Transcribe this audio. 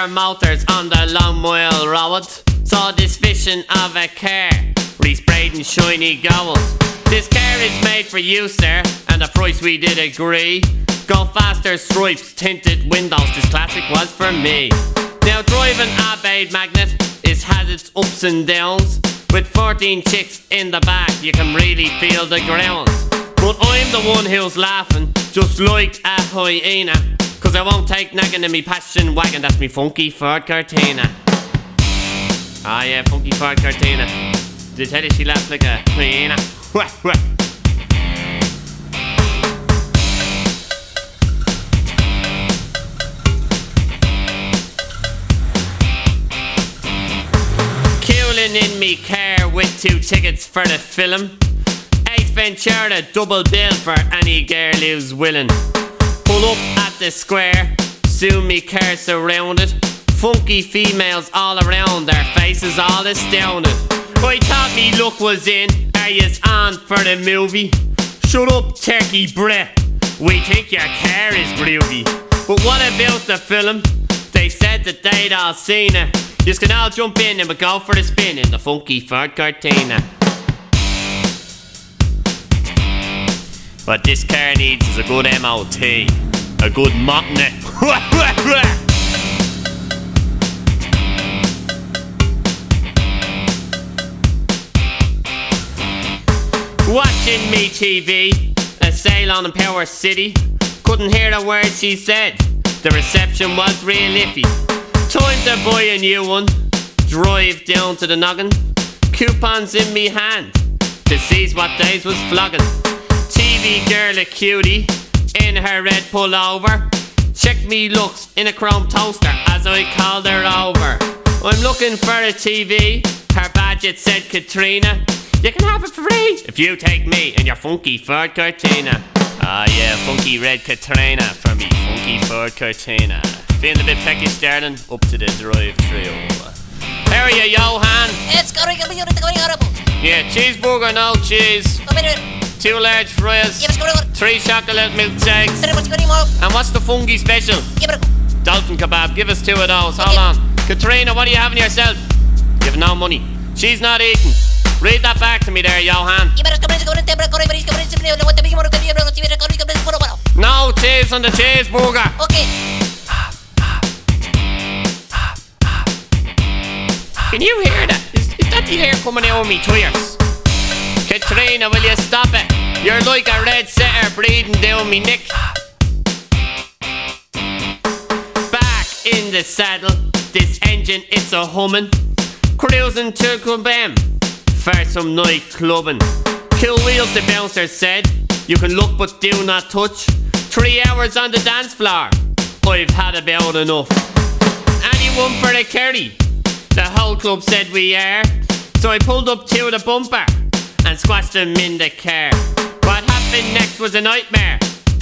their motors on the Long Mile Road. Saw this vision of a car, re-sprayed in shiny gold. This car is made for you, sir, and the price we did agree. Go faster, stripes, tinted windows, this classic was for me. Now driving a Abe Magnet has its ups and downs. With 14 chicks in the back, you can really feel the ground. But I'm the one who's laughing, just like a hyena, cause I won't take nagging in me passion wagon. That's me funky Ford Cortina. Ah yeah, funky Ford Cortina. Did I tell you she laughs like a hyena? Cooling in me car with 2 tickets for the film. Ace Ventura, double bill for any girl who's willing. Pull up at the square, soon me car surrounded. Funky females all around, their faces all astounded. I thought me look was in, are yous on for the movie? Shut up, turkey breath, we think your car is groovy. But what about the film? They said that they'd all seen it. Yous can all jump in and we go for the spin in the funky Ford Cortina. What this car needs is a good MOT, a good motton. Watching me TV, a sail on in Power City. Couldn't hear the words she said, the reception was real iffy. Time to buy a new one, drive down to the noggin. Coupons in me hand, to seize what days was flogging. TV girl a cutie, in her red pullover. Check me looks in a chrome toaster as I called her over. I'm looking for a TV, her badge it said Katrina. You can have it for free if you take me and your funky Ford Cortina. Ah yeah, funky red Katrina for me funky Ford Cortina. Feeling a bit peckish, darling? Up to the drive-thru. How are you, Johan? It's going horrible. Yeah, cheeseburger, no cheese. 2 large fries. 3 chocolate milkshakes. And what's the funky special? Dolphin kebab. Give us 2 of those. Hold on. Katrina, what are you having yourself? You have no money. She's not eating. Read that back to me there, Johan. No cheese on the cheeseburger. Okay. Can you hear that? Is that the air coming out of me tires? Katrina, will you stop it? You're like a red setter breathing down me neck. Back in the saddle, this engine it's a humming. Cruising to Quebec for some night clubbing. Cool wheels, the bouncer said. You can look but do not touch. 3 hours on the dance floor, I've had about enough. Anyone for a curry? The whole club said we are. So I pulled up to the bumper and squashed them in the car. What happened next was a nightmare.